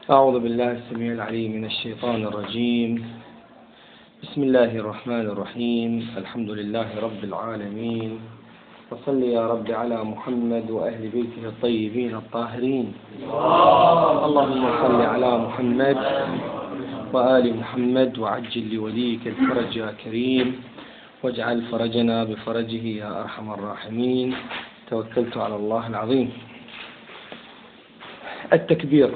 أعوذ بالله السميع العليم من الشيطان الرجيم. بسم الله الرحمن الرحيم. الحمد لله رب العالمين، وصل يا رب على محمد وأهل بيته الطيبين الطاهرين. اللهم صل على محمد وآل محمد وعجل لوليك الفرج يا كريم، واجعل فرجنا بفرجه يا أرحم الراحمين. توكلت على الله العظيم. التكبير.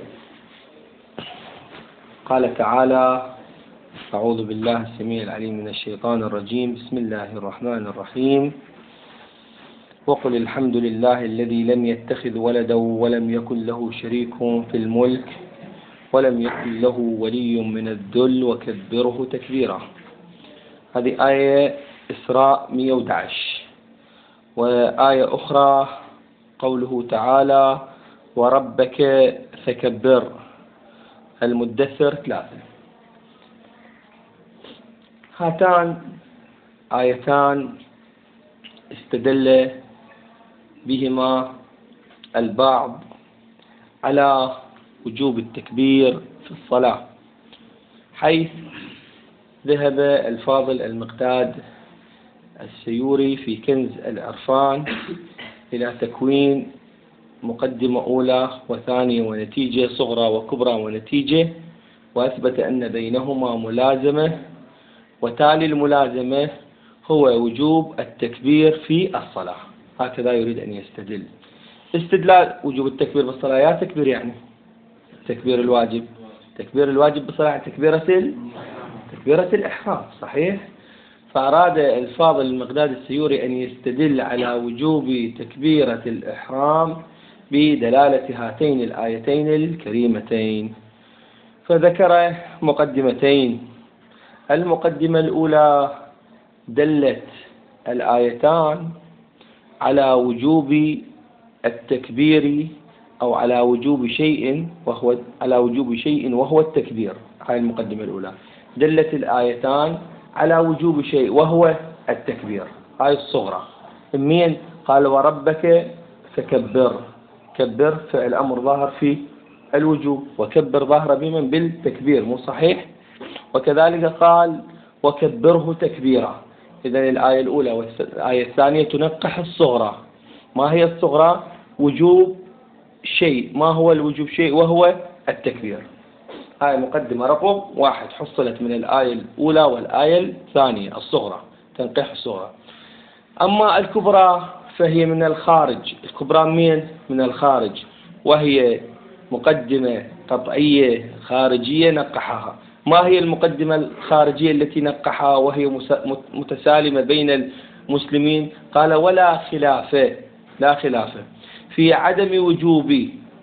قال تعالى: أعوذ بالله السميع العليم من الشيطان الرجيم. بسم الله الرحمن الرحيم. وقل الحمد لله الذي لم يتخذ ولدا ولم يكن له شريك في الملك ولم يكن له ولي من الذل وكبره تكبيرا. هذه آية إسراء 111. وآية أخرى قوله تعالى: وربك فكبر، المدثر 3. هاتان آيتان استدل بهما البعض على وجوب التكبير في الصلاة، حيث ذهب الفاضل المقداد السيوري في كنز العرفان إلى تكوين مقدمة أولى وثانية ونتيجة، صغرى وكبرى ونتيجة، وأثبت أن بينهما ملازمة، وتالي الملازمة هو وجوب التكبير في الصلاة. هكذا يريد أن يستدل. استدلال وجوب التكبير بالصلاة يا تكبير يعني تكبير الواجب. تكبير الواجب بالصلاة تكبيرة الإحرام، صحيح؟ فأراد الفاضل المقداد السيوري أن يستدل على وجوب تكبيرة الإحرام بدلالة هاتين الآيتين الكريمتين، فذكر مقدمتين. المقدمة الأولى: دلت الآيتان على وجوب التكبير أو على وجوب شيء وهو التكبير. هاي المقدمة الأولى. دلت الآيتان على وجوب شيء وهو التكبير. هاي الصغرى. مين؟ قال: وربك فكبر. كبر فعل أمر ظاهر في الوجوب، وكبر ظاهر بمن؟ بالتكبير، مو صحيح؟ وكذلك قال: وكبره تكبيرا. إذن الآية الأولى والآية الثانية تنقح الصغرى. ما هي الصغرى؟ وجوب شيء. ما هو الوجوب شيء؟ وهو التكبير. هاي مقدمة رقم 1 حصلت من الآية الأولى والآية الثانية، الصغرى، تنقيح الصغرى. أما الكبرى فهي من الخارج. الكبرى من الخارج، وهي مقدمة قطعية خارجية نقحها. ما هي المقدمة الخارجية التي نقحها وهي متسالمة بين المسلمين؟ قال: ولا خلاف في عدم وجوب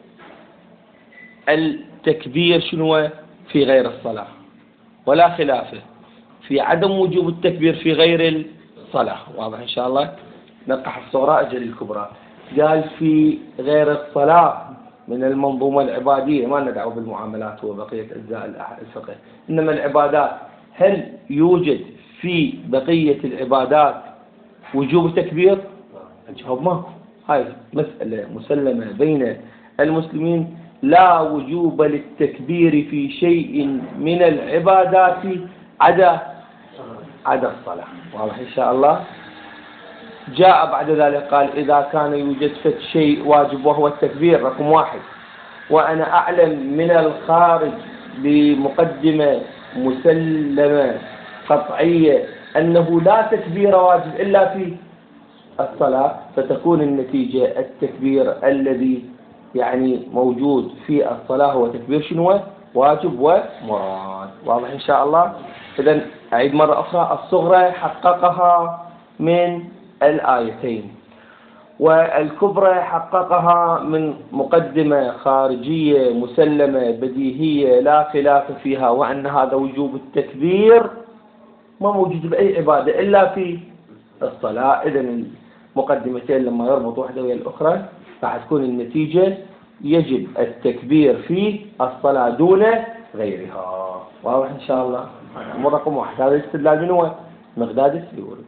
التكبير شنو في غير الصلاة. ولا خلاف في عدم وجوب التكبير في غير الصلاة. واضح إن شاء الله؟ نقح الصغرى أجل الكبرى. قال في غير الصلاة من المنظومة العبادية، ما ندعو بالمعاملات وبقية أجزاء الفقه، إنما العبادات. هل يوجد في بقية العبادات وجوب تكبير؟ الجواب ماكو. هاي مسألة مسلمة بين المسلمين. لا وجوب للتكبير في شيء من العبادات عدا الصلاة. واضح إن شاء الله؟ جاء بعد ذلك قال: إذا كان يوجد شيء واجب وهو التكبير رقم 1، وأنا أعلم من الخارج بمقدمة مسلمة قطعية أنه لا تكبير واجب إلا في الصلاة، فتكون النتيجة التكبير الذي موجود في الصلاة هو تكبير شنو؟ واجب ومراد. واضح إن شاء الله؟ إذن أعيد مرة أخرى: الصغرى حققها من الآيتين، والكبرى حققها من مقدمة خارجية مسلمة بديهية لا خلاف فيها، وأن هذا وجوب التكبير ما موجود بأي عبادة إلا في الصلاة. إذن المقدمتين لما يربط واحدة ويا الأخرى راح تكون النتيجة يجب التكبير في الصلاة دون غيرها. واضح إن شاء الله؟ أمر رقم 1. هذا الاستدلال من هو؟ مقداد السيوري.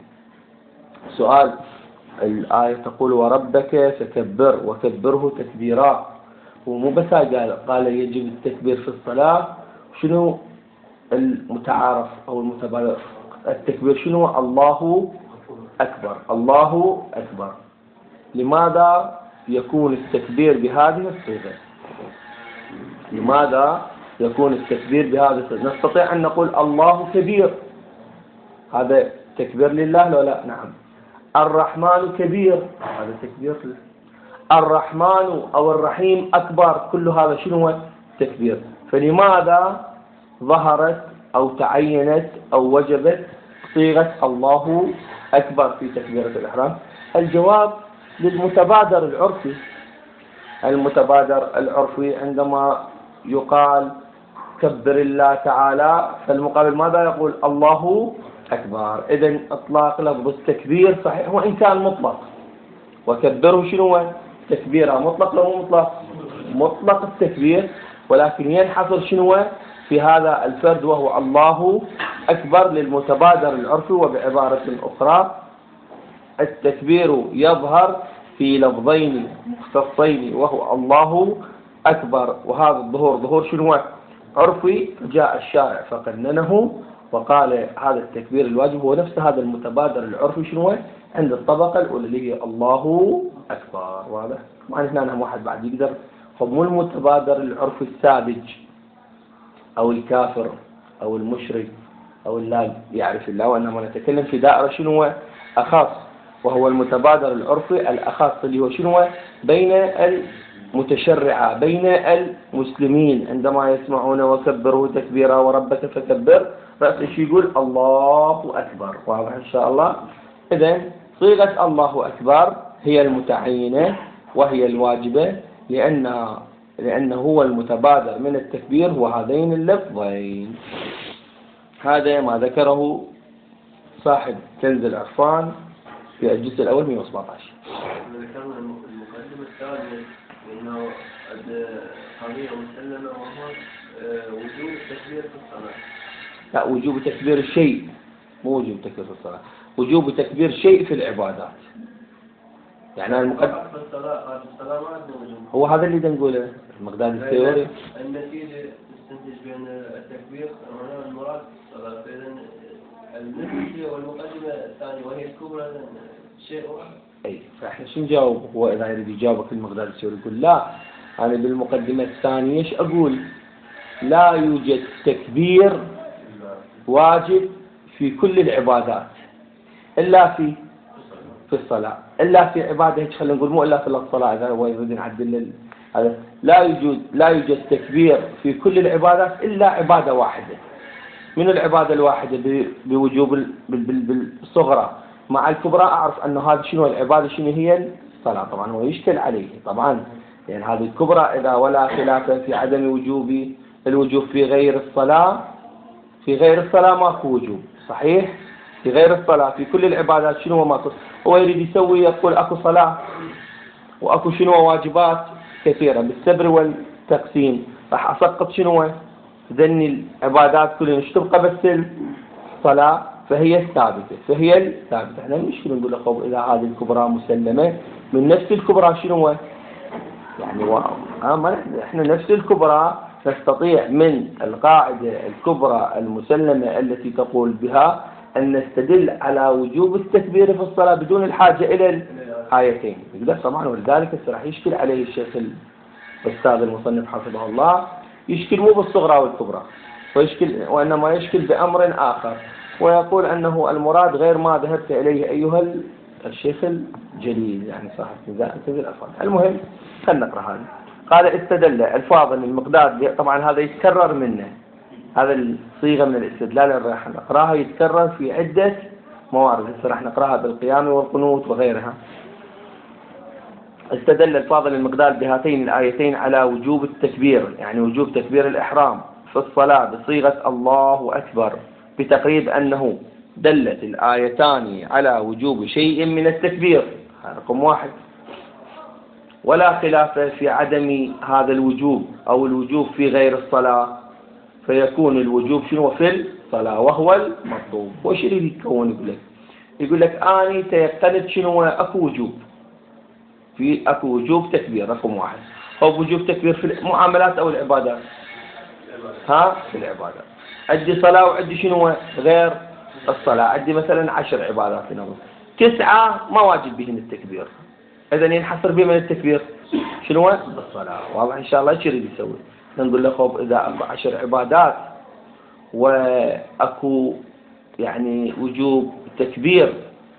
سؤال: الآية تقول: وربك فكبر وكبره تكبيرا، ومو بس قال يجب التكبير في الصلاة. شنو المتعارف أو المتبادر التكبير شنو؟ الله أكبر، الله أكبر. لماذا يكون التكبير بهذه الصيغة؟ لماذا يكون التكبير بهذه الصيغة؟ نستطيع أن نقول الله كبير، هذا تكبير لله لو لا؟ نعم. الرحمن كبير، هذا تكبير له. الرحمن أو الرحيم أكبر، كل هذا شنو هو؟ تكبير. فلماذا ظهرت أو تعينت أو وجبت صيغة الله أكبر في تكبيرة الإحرام؟ الجواب للمتبادر العرفي. المتبادر العرفي عندما يقال كبر الله تعالى، فالمقابل ماذا يقول؟ الله أكبر. إذن إطلاق لفظ التكبير صحيح وإن كان مطلق، وكبره شنو هو؟ تكبيره مطلق لو مطلق؟ مطلق التكبير، ولكن ينحصر شنو هو؟ في هذا الفرد وهو الله أكبر للمتبادر العرفي. وبعبارة أخرى التكبير يظهر في لفظين مختصين وهو الله أكبر، وهذا الظهور ظهور شنو هو؟ عرفي. جاء الشارع فقننه وقال هذا التكبير الواجب هو نفس هذا المتبادر العرفي شنو هو؟ عند الطبقة الأولى اللي هي الله أكبر. واضح؟ طبعا هنا واحد بعد يقدر مو المتبادر العرفي الساذج أو الكافر أو المشرك أو اللا يعرف الله، وإنما نتكلم في دائرة شنو هو؟ أخص، وهو المتبادر العرفي الأخص اللي هو شنو هو؟ بين المتشرعة، بين المسلمين عندما يسمعون وكبروا تكبيرا وربك فكبر، رأس الشيء يقول الله أكبر. واضح إن شاء الله؟ إذن صيغة الله أكبر هي المتعينة وهي الواجبة، لأنه هو المتبادر من التكبير هو هذين اللفظين. هذا ما ذكره صاحب كنز العرفان في الجزء الأول 117. ذكرنا المقدمة الثانية أنه قضية مسلمة وهو وجوب التكبير في الصلاة. لا، وجوب تكبير الشيء، مو وجوب تكبير في الصلاة، وجوب تكبير شيء في العبادات. يعني المقدمة في الصلاة ما عنده وجوب. هو هذا اللي نقوله المقداد الثيوري. النتيجة تستنتج بين التكبير هنا المراد في الصلاة، فإذا النتيجة والمقدمة الثانية وهي الكبرى شيء واحد. أي، فإحنا شو نجاوب؟ هو إذا يريد يجاوبك المقداد الثيوري يقول لا، أنا بالمقدمة الثانية إيش أقول؟ لا يوجد تكبير واجب في كل العبادات إلا في الصلاة، إلا في عبادة هيك خلينا نقول، مو إلا في الصلاة إذا هو يريد نعدل هذا. لا يوجد تكبير في كل العبادات إلا عبادة واحدة. من العبادة الواحدة بوجوب بالصغرى، مع الكبرى أعرف أن هذا شنو العبادة، شنو هي الصلاة. طبعا هو يشكل عليه طبعا، يعني هذه الكبرى إذا ولا خلاف في عدم الوجوب في غير الصلاة. في غير الصلاة ماكو وجوب، صحيح؟ في غير الصلاة في كل العبادات شنو هو ماكو. هو يريد يسوي يقول أكو صلاة وأكو شنو واجبات كثيرة بالسبر والتقسيم، راح أسقط شنو ذني العبادات كلها، ايش تبقى بس الصلاة فهي الثابتة. احنا المشكلة نقول لكم إذا هذه الكبرى مسلمة من نفس الكبرى شنو هو؟ يعني احنا نفس الكبرى نستطيع من القاعدة الكبرى المسلمة التي تقول بها أن نستدل على وجوب التكبير في الصلاة بدون الحاجة إلى الآيتين. يقدر طبعا، ولذلك راح يشكل عليه الشيخ الأستاذ المصنف حفظه الله، يشكل مو بالصغرى والكبرى، وإنما يشكل بأمر آخر، ويقول أنه المراد غير ما ذهبت إليه أيها الشيخ الجليل، يعني صاحب كنز العرفان. المهم خلينا نقرأ هذا. قال استدل الفاضل المقداد، طبعا هذا يتكرر منه، هذا الصيغة من الاستدلال اللي راح نقراها يتكرر في عدة موارد، راح نقراها بالقيام والقنوت وغيرها. استدل الفاضل المقداد بهاتين الآيتين على وجوب التكبير، يعني وجوب تكبير الإحرام في الصلاة بصيغة الله أكبر، بتقريب أنه دلت الآيتان على وجوب شيء من التكبير، هذا رقم واحد، ولا خلاف في عدم هذا الوجوب أو الوجوب في غير الصلاة، فيكون الوجوب شنو في الصلاة وهو المطلوب. وش يريد يكون؟ يقول لك أنا تيقنت شنو أكو وجوب، في أكو وجوب تكبير رقم واحد، أو وجوب تكبير في المعاملات أو العبادات؟ ها، في العبادات. عندي صلاة وعندي شنو غير الصلاة، عندي مثلا 10 عبادات لنظر، 9 ما واجب بهن التكبير، إذا ينحصر بمن التكبير؟ شنو؟ الصلاة. واضح إن شاء الله. ايش يريد يسوي؟ نقول له خوف إذا أكو 10 عبادات وأكو يعني وجوب تكبير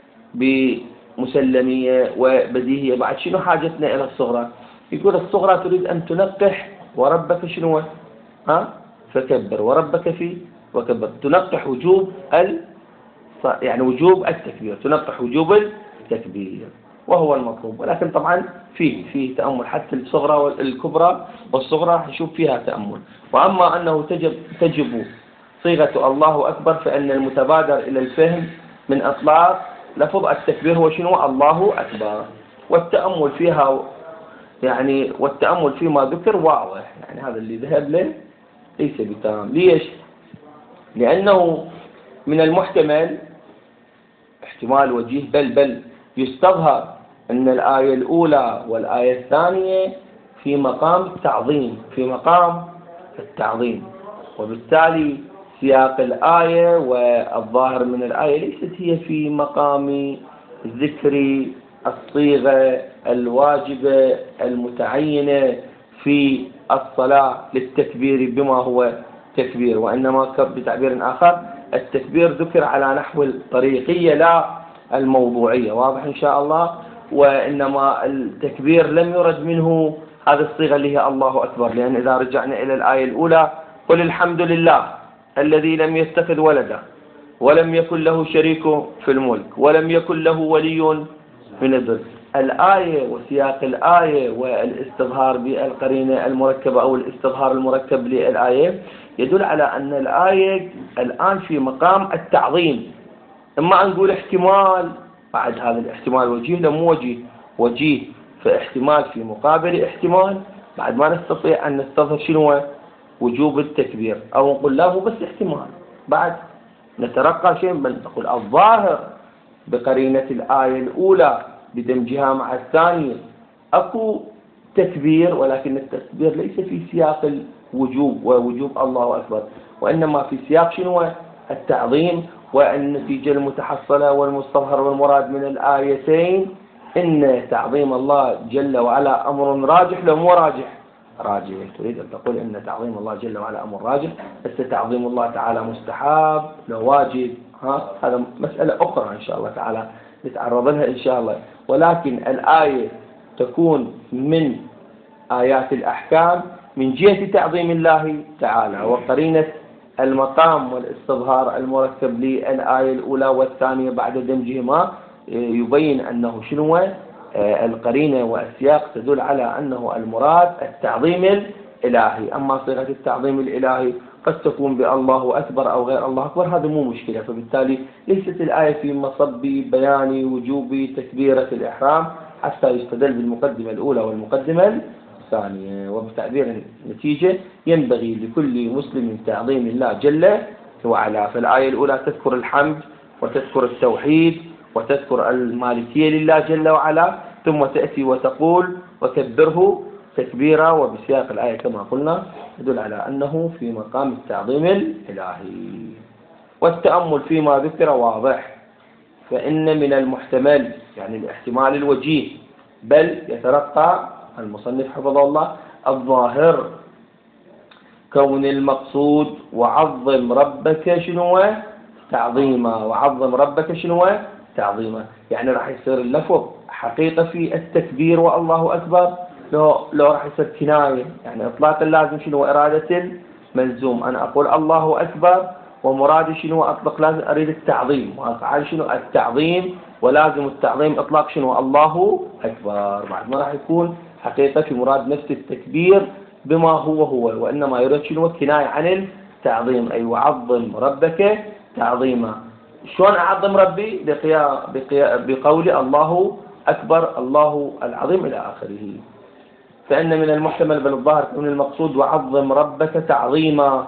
بمسلمية وبديهية، بعد شنو حاجتنا إلى الصغرى؟ يقول الصغرى تريد أن تنقح وربك شنو؟ ها؟ فكبر وربك في وكبر، تنقح وجوب يعني وجوب التكبير، تنقح وجوب التكبير، وهو المطلوب. ولكن طبعا فيه تأمل، حتى الصغرى والكبرى والصغرى نشوف فيها تأمل. وأما أنه تجب صيغة الله أكبر، فإن المتبادر إلى الفهم من إطلاق لفظ التكبير هو شنو؟ الله أكبر. والتأمل فيها يعني والتأمل فيما ذكر واضح، يعني هذا اللي ذهب له ليس بتام. ليش؟ لأنه من المحتمل احتمال وجيه، بل يستظهر أن الآية الأولى والآية الثانية في مقام التعظيم، وبالتالي سياق الآية والظاهر من الآية ليست هي في مقام ذكر الصيغة الواجبة المتعينة في الصلاة للتكبير بما هو تكبير، وإنما بتعبير آخر التكبير ذكر على نحو الطريقية لا الموضوعية. واضح إن شاء الله. وإنما التكبير لم يرد منه هذه الصيغة اللي هي الله أكبر، لأن إذا رجعنا إلى الآية الأولى قل الحمد لله الذي لم يتخذ ولدا ولم يكن له شريك في الملك ولم يكن له ولي من الذل. الآية وسياق الآية والاستظهار بالقرينة المركبة أو الاستظهار المركب للآية يدل على أن الآية الآن في مقام التعظيم. إما أن نقول احتمال، بعد هذا الاحتمال وجيه لا مو وجيه، فاحتمال في مقابل احتمال، بعد ما نستطيع أن نستظهر شنو؟ وجوب التكبير. أو نقول لا، هو بس احتمال، بعد نترقى شيء بل نقول الظاهر بقرينة الآية الأولى بدمجها مع الثانية أكو تكبير، ولكن التكبير ليس في سياق الوجوب ووجوب الله أكبر، وإنما في سياق شنو؟ التعظيم. والنتيجة المتحصلة والمستظهر والمراد من الآيتين إن تعظيم الله جل وعلا أمر راجح لو مو راجح؟ راجح. تريد أن تقول إن تعظيم الله جل وعلا أمر راجح، بس تعظيم الله تعالى مستحب لو واجب؟ هذا مسألة أخرى إن شاء الله تعالى نتعرض لها إن شاء الله. ولكن الآية تكون من آيات الأحكام من جهة تعظيم الله تعالى، وقرينة المقام والاستظهار المركب للآية الأولى والثانية بعد دمجهما يبين أنه شنو؟ القرينة والسياق تدل على أنه المراد التعظيم الإلهي. أما صيغة التعظيم الإلهي قد تكون بالله أكبر أو غير الله أكبر، هذا مو مشكلة. فبالتالي ليست الآية في مصب بيان وجوب تكبيرة الإحرام حتى يستدل بالمقدمة الأولى والمقدمة الثانية. وبتعبير النتيجة ينبغي لكل مسلم تعظيم الله جل وعلا. فالآية الأولى تذكر الحمد وتذكر التوحيد وتذكر المالكية لله جل وعلا، ثم تأتي وتقول وكبره تكبيرا، وبسياق الآية كما قلنا يدل على أنه في مقام التعظيم الإلهي. والتأمل فيما ذكر واضح، فإن من المحتمل يعني الاحتمال الوجيه، بل يترقى المصنف حفظه الله الظاهر كون المقصود وعظم ربك شنو؟ تعظيما. وعظم ربك شنو؟ تعظيما. يعني راح يصير اللفظ حقيقة في التكبير والله أكبر، لو راح يصير كناية، يعني إطلاق اللازم شنو؟ إرادة الملزوم. أنا أقول الله أكبر ومرادي شنو؟ أطلق لازم أريد التعظيم، وأفعل شنو؟ التعظيم، ولازم التعظيم إطلاق شنو؟ الله أكبر. بعد ما راح يكون حقيقة في مراد نفس التكبير بما هو، وإنما يريد شنو؟ كناية عن التعظيم، أي وعظم ربك تعظيما. شلون أعظم ربي؟ بقول الله أكبر الله العظيم إلى آخره. فإن من المحتمل بل الظاهر من المقصود وعظم ربك تعظيما،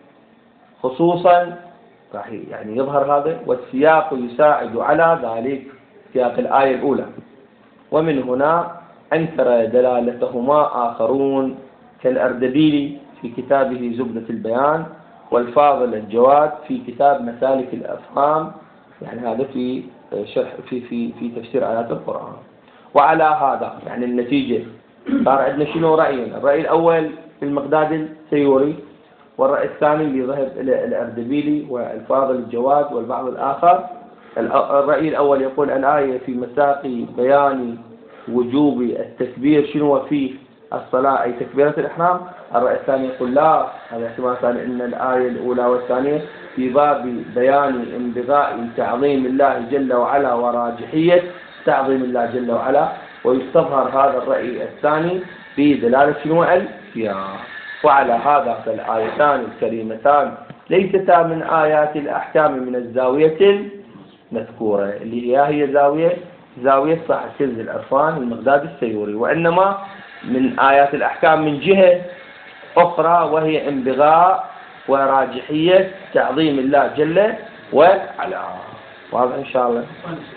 خصوصا راح يعني يظهر هذا، والسياق يساعد على ذلك، سياق الآية الأولى. ومن هنا أنكر دلالتهما آخرون كالأردبيلي في كتابه زبدة البيان، والفاضل الجواد في كتاب مسالك الأفهام، يعني هذا في شرح في تفسير آيات القرآن. وعلى هذا يعني النتيجة صار عندنا شنو رأيين؟ الرأي الأول المقداد السيوري، والرأي الثاني اللي ذهب إلى الأردبيلي والفاضل الجواد والبعض الآخر. الرأي الأول يقول الآية في مساق بيان وجوب التكبير شنو في الصلاة أي تكبيرة الإحرام. الرأي الثاني يقول لا، هذا احتمال ثاني، أن الآية الأولى والثانية في باب بيان انبغاء تعظيم الله جل وعلا وراجحية تعظيم الله جل وعلا، ويستظهر هذا الرأي الثاني بدلالة شنو القياس. وعلى هذا فالآيتان الكريمتان ليستا من آيات الأحكام من الزاوية المذكورة اللي هي زاوية صاحب كنز العرفان المقداد السيوري، وإنما من آيات الأحكام من جهة أخرى، وهي انبغاء وراجحية تعظيم الله جل وعلا. واضح إن شاء الله.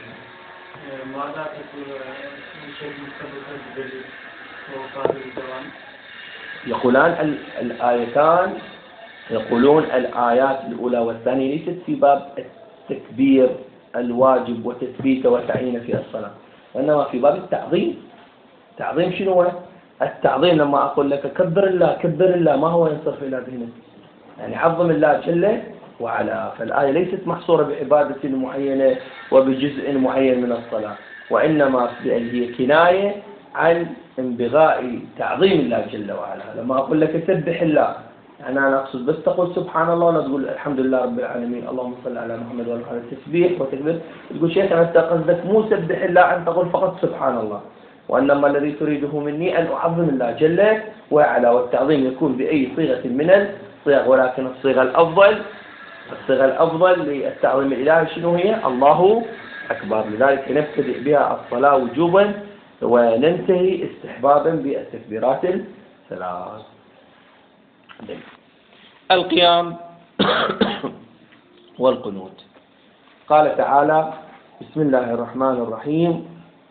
ماذا تقول الشيخ مصطفى الدليل وقال الدوام؟ يقولان الآيتان، يقولون الآيات الأولى والثانية ليست في باب التكبير الواجب وتثبيته وتعيينه في الصلاة، وإنما في باب التعظيم. تعظيم شنو هو؟ التعظيم لما أقول لك كبر الله كبر الله، ما هو ينصرف إلى ذهنك؟ يعني عظم الله جل وعلا. فالآية ليست محصورة بعبادة معينة وبجزء معين من الصلاة، وإنما هي كناية عن انبغاء تعظيم الله جل وعلا. لما أقول لك سبح الله، يعني أنا أقصد بس تقول سبحان الله ولا تقول الحمد لله رب العالمين اللهم صل على محمد وعلى آله. التسبيح وتكبير تقول شيخ أنت قصدك مو سبح الله أن تقول فقط سبحان الله، وإنما الذي تريده مني أن أعظم الله جل وعلا، والتعظيم يكون بأي صيغة من الصيغ، ولكن الصيغة الأفضل للتعظيم الإلهي شنو هي؟ الله أكبر. لذلك نبتدئ بها الصلاة وجوبا وننتهي استحبابا بالتكبيرات الثلاث. القيام والقنوت. قال تعالى بسم الله الرحمن الرحيم: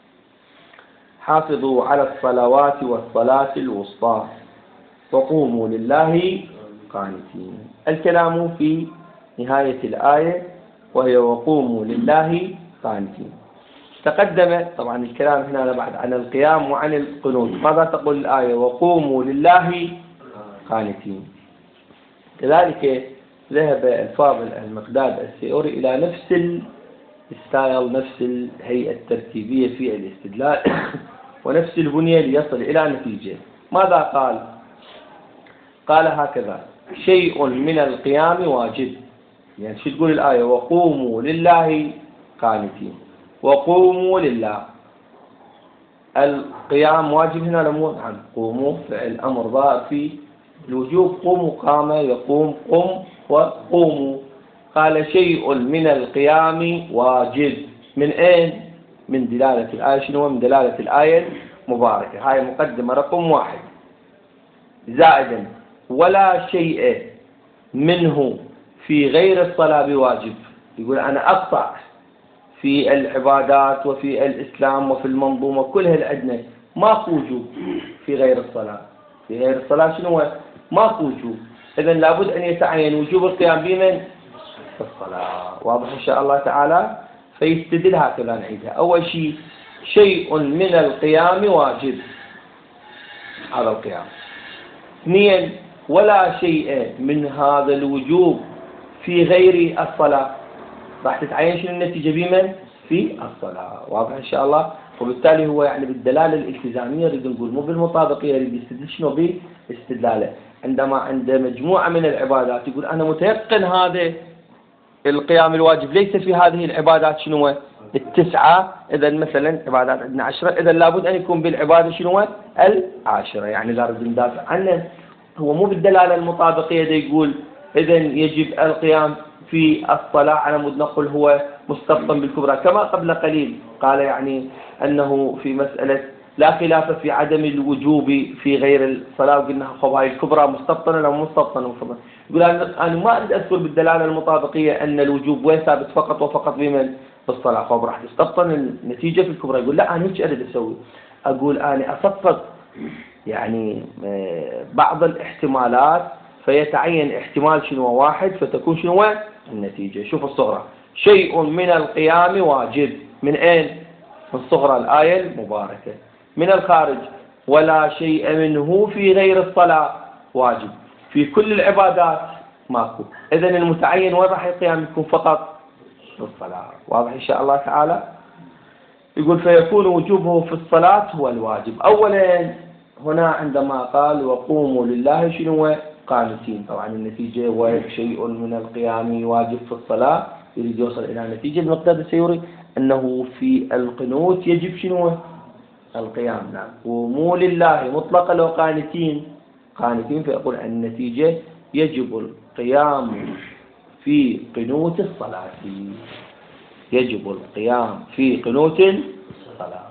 حافظوا على الصلوات والصلاة الوسطى وقوموا لله قانتين. الكلام في نهاية الآية وهي وقوموا لله قانتين. تقدم طبعا الكلام هنا بعد عن القيام وعن القنوت. ماذا تقول الآية؟ وقوموا لله قانتين. كذلك ذهب الفاضل المقداد السيوري إلى نفس الستايل، نفس الهيئة الترتيبية في الاستدلال ونفس البنية ليصل إلى نتيجة. ماذا قال؟ قال هكذا: شيء من القيام واجب. يعني شو تقول الآية؟ وقوموا لله قانتين. وقوموا لله، القيام واجب هنا لمو؟ نعم. قوموا فعل أمر ظاهر في الوجوب، قوموا قام يقوم قم وقوموا. قال شيء من القيام واجب. من أين؟ من دلالة الآية. شنو من دلالة الآية المباركة؟ هاي مقدمة رقم 1. زائدا: ولا شيء منه في غير الصلاة بواجب. يقول أنا أقطع في العبادات وفي الإسلام وفي المنظومة كلها العدنة ماكو وجوب في غير الصلاة. في غير الصلاة شنو ماكو وجوب. إذن لابد أن يتعين وجوب القيام بمن؟ في الصلاة. واضح إن شاء الله تعالى. فيستدل هكذا نعيدها. أول شيء: شيء من القيام واجب، هذا القيام. 2: ولا شيء من هذا الوجوب في غير الصلاة. راح تتعين شنو النتيجة بمن؟ في الصلاة. واضح إن شاء الله. وبالتالي هو يعني بالدلالة الالتزامية يريد نقول، مو بالمطابقية، يريد يستدل شنو باستدلاله. عندما عند مجموعة من العبادات يقول أنا متيقن هذا القيام الواجب ليس في هذه العبادات شنو 9. إذا مثلا عبادات عندنا 10، إذا لابد أن يكون بالعبادة شنو 10. يعني لا نريد ندافع عنه. هو مو بالدلالة المطابقية ده يقول إذا يجب القيام في الصلاة على مود نقول هو مستبطن بالكبرى، كما قبل قليل قال يعني أنه في مسألة لا خلاف في عدم الوجوب في غير الصلاة، وقلنا هاي الكبرى مستبطنة أو مستبطنة. يقول أنا ما أريد أذكر بالدلالة المطابقية أن الوجوب وين ثابت فقط وفقط بمن؟ بالصلاة. راح تستبطن النتيجة في الكبرى. يقول لا، أنا هيك أريد أسوي. أقول أنا أفضفض يعني بعض الاحتمالات، فيتعين احتمال شنو واحد فتكون شنو النتيجة. شوف الصغرى: شيء من القيام واجب. من أين؟ من صغرى الآية المباركة. من الخارج: ولا شيء منه في غير الصلاة واجب. في كل العبادات ماكو. إذن المتعين وين راح القيام يكون؟ فقط في الصلاة. واضح إن شاء الله تعالى؟ يقول فيكون وجوبه في الصلاة هو الواجب. أولا هنا عندما قال وقوموا لله شنو قانتين، طبعا النتيجة وشيء من القيام واجب في الصلاة، يريد يوصل إلى نتيجة. المقداد السيوري أنه في القنوت يجب شنو القيام. نعم، قوموا لله مطلقا لو قانتين فيقول النتيجة يجب القيام في قنوت الصلاة، يجب القيام في قنوت الصلاة.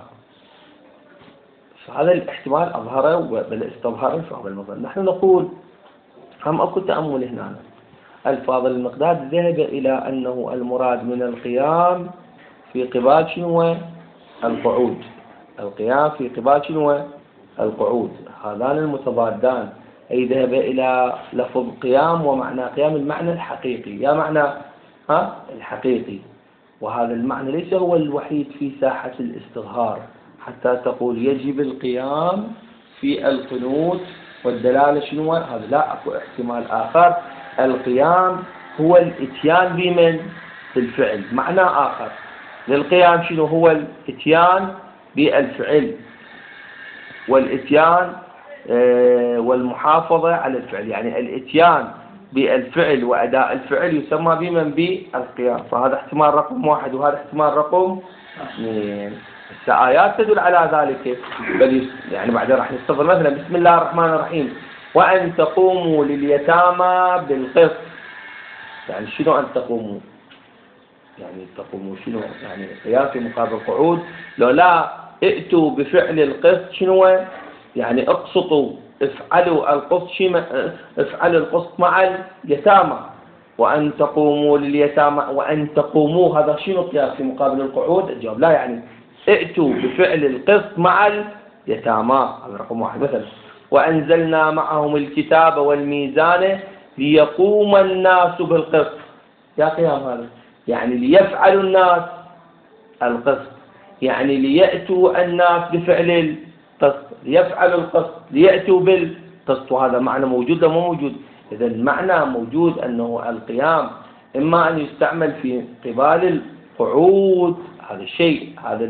فهذا الاحتمال أظهره بل استظهره في هذا المظهر. نحن نقول هم أكو تأمل هنا. الفاضل المقداد ذهب إلى أنه المراد من القيام في قبال شنو القعود. القيام في قبال شنو القعود، هذان المتضادان. أي ذهب إلى لفظ قيام ومعنى قيام المعنى الحقيقي، يا معنى الحقيقي. وهذا المعنى ليس هو الوحيد في ساحة الاستظهار حتى تقول يجب القيام في القنوت والدلالة شنو هذا. لا، أكو احتمال آخر: القيام هو الاتيان بمن؟ بالفعل. معنى آخر للقيام شنو هو؟ الاتيان بالفعل، والاتيان والمحافظة على الفعل. يعني الاتيان بالفعل وأداء الفعل يسمى بمن؟ بالقيام. فهذا احتمال رقم 1 وهذا احتمال رقم 2. الآيات تدل على ذلك. بل يعني بعد راح نستظهر مثلا بسم الله الرحمن الرحيم: وأن تقوموا لليتامى بالقسط. يعني شنو أن تقوموا؟ يعني تقوموا شنو؟ يعني قيام في مقابل قعود. لو لا ائتوا بفعل القسط شنو؟ يعني اقسطوا، افعلوا القسط افعلوا القسط مع اليتامى. وأن تقوموا لليتامى، وأن تقوموا هذا شنو قياس في مقابل القعود؟ الجواب لا، يعني ائتوا بفعل القسط مع اليتامى. هذا رقم 1 مثلا. وأنزلنا معهم الكتاب والميزان ليقوم الناس بالقسط. يا قيام هذا، يعني ليفعلوا الناس القسط، يعني ليأتوا الناس بفعل القسط، ليفعلوا القسط، ليأتوا بالقسط. وهذا معنى موجود ولا مو موجود؟ إذا المعنى موجود أنه القيام إما أن يستعمل في قبال القعود، هذا الشيء،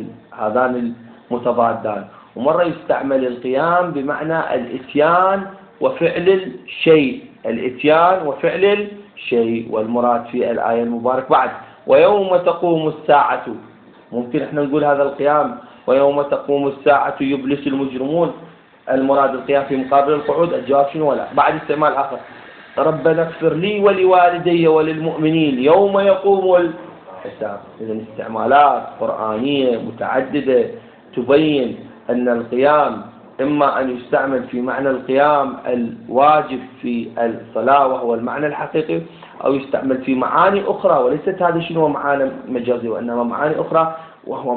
هذان المتضادان، ومرة يستعمل القيام بمعنى الاتيان وفعل الشيء، الاتيان وفعل الشيء. والمراد في الآية المباركة بعد: ويوم تقوم الساعة. ممكن احنا نقول هذا القيام ويوم تقوم الساعة يبلس المجرمون، المراد القيام في مقابل القعود؟ الجواب شنو؟ ولا. بعد استعمال آخر: ربنا اغفر لي ولوالدي وللمؤمنين يوم يقوم الحساب. إذن استعمالات قرآنية متعددة تبين أن القيام إما أن يستعمل في معنى القيام الواجب في الصلاة وهو المعنى الحقيقي، أو يستعمل في معاني أخرى وليست هذه شنو معاني مجازية، وإنما معاني أخرى وهو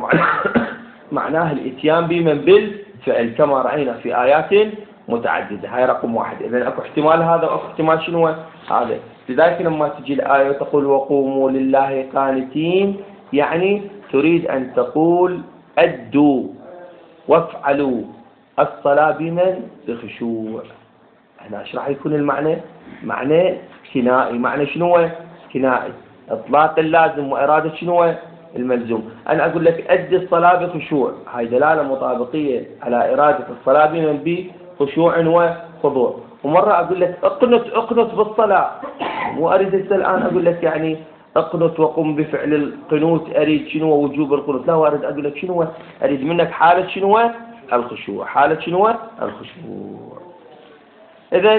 معناه الاتيان بمن بالفعل كما رأينا في آيات متعددة. هاي رقم 1. إذن أكو احتمال هذا وأكو احتمال شنو هذا. لذلك لما تجي الآية وتقول وقوموا لله قانتين، يعني تريد أن تقول أدوا وافعلوا الصلاة بمن؟ بخشوع. هنا ايش راح يكون المعنى؟ معنى كنائي. معنى شنو كنائي؟ اطلاق اللازم وإرادة شنو الملزوم. أنا أقول لك أدي الصلاة بخشوع، هاي دلالة مطابقية على إرادة الصلاة بمن؟ بخشوع وخضوع. ومرة أقول لك اقنت بالصلاة، مو أريد الآن أقول لك يعني اقنت وقم بفعل القنوت، أريد شنو وجوب القنوت، لا، أريد أقول لك شنو أريد منك حالة شنو الخشوع، حالة شنو الخشوع. إذن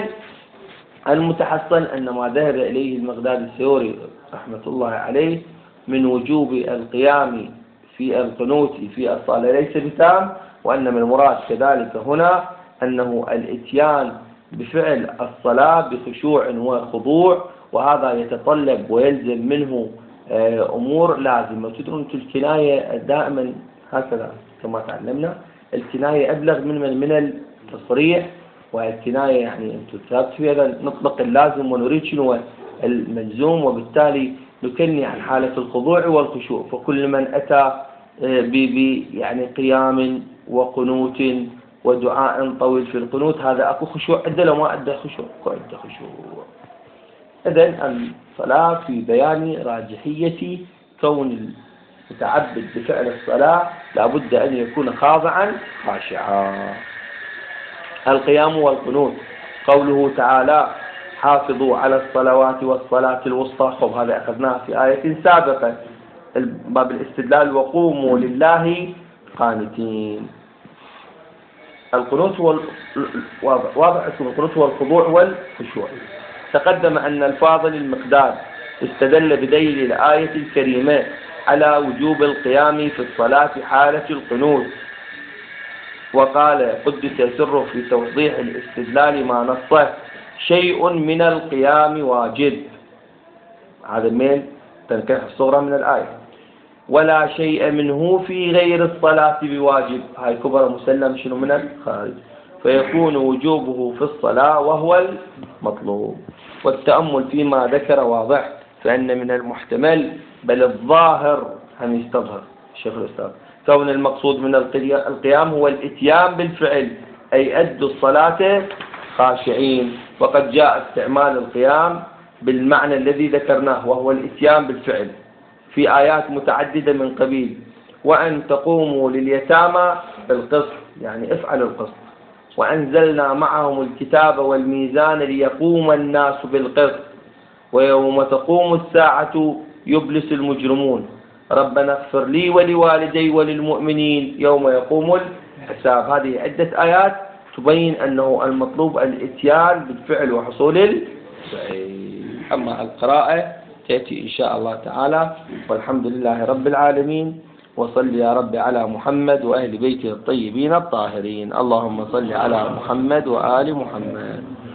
المتحصل أن ما ذهب إليه المقداد السيوري رحمة الله عليه من وجوب القيام في القنوت في الصلاة ليس بتام، وأن من المراد كذلك هنا أنه الاتيان بفعل الصلاة بخشوع وخضوع، وهذا يتطلب ويلزم منه أمور لازمة. تدرون الكناية دائما هكذا كما تعلمنا الكناية أبلغ من التصريح، والكناية يعني أنتم ثابت في هذا نطلق اللازم ونريد شنو الملزوم، وبالتالي نكني عن حالة الخضوع والخشوع. فكل من أتى يعني قيام وقنوت ودعاء طويل في القنوت، هذا أكو خشوع عنده لو ما عنده خشوع؟ أكو عنده خشوع. إذن الصلاة في بيان راجحية كون المتعبد بفعل الصلاة لابد أن يكون خاضعا خاشعا. القيام والقنوت، قوله تعالى حافظوا على الصلوات والصلاة الوسطى، خب هذا أخذناه في آية سابقة باب الاستدلال، وقوموا لله قانتين. القنوت هو واضح اسم القنوت هو الخضوع والخشوع. تقدم أن الفاضل المقداد استدل بدليل الآية الكريمة على وجوب القيام في الصلاة حالة القنوت، وقال قدس سره في توضيح الاستدلال ما نصه شيء من القيام واجب، هذا من تنكيح الصغرى من الآية، ولا شيء منه في غير الصلاة بواجب، هاي كبر مسلم شنو من الخارج، فيكون وجوبه في الصلاة وهو المطلوب. والتأمل فيما ذكر واضح، فإن من المحتمل بل الظاهر هم يستظهر الشيخ الأستاذ كون المقصود من القيام هو الاتيان بالفعل، أي أدوا الصلاة خاشعين، وقد جاء استعمال القيام بالمعنى الذي ذكرناه وهو الاتيان بالفعل في آيات متعددة من قبيل وأن تقوموا لليتامى بالقسط، يعني افعلوا القسط، وأنزلنا معهم الكتاب والميزان ليقوم الناس بالقسط، ويوم تقوم الساعة يبلس المجرمون ربنا اغفر لي ولوالدي وللمؤمنين يوم يقوم الحساب. هذه عدة آيات تبين أنه المطلوب الاتيان بالفعل وحصول الفعل. أما القراءة تأتي إن شاء الله تعالى، والحمد لله رب العالمين، وصل يا رب على محمد وأهل بيته الطيبين الطاهرين. اللهم صل على محمد وآل محمد.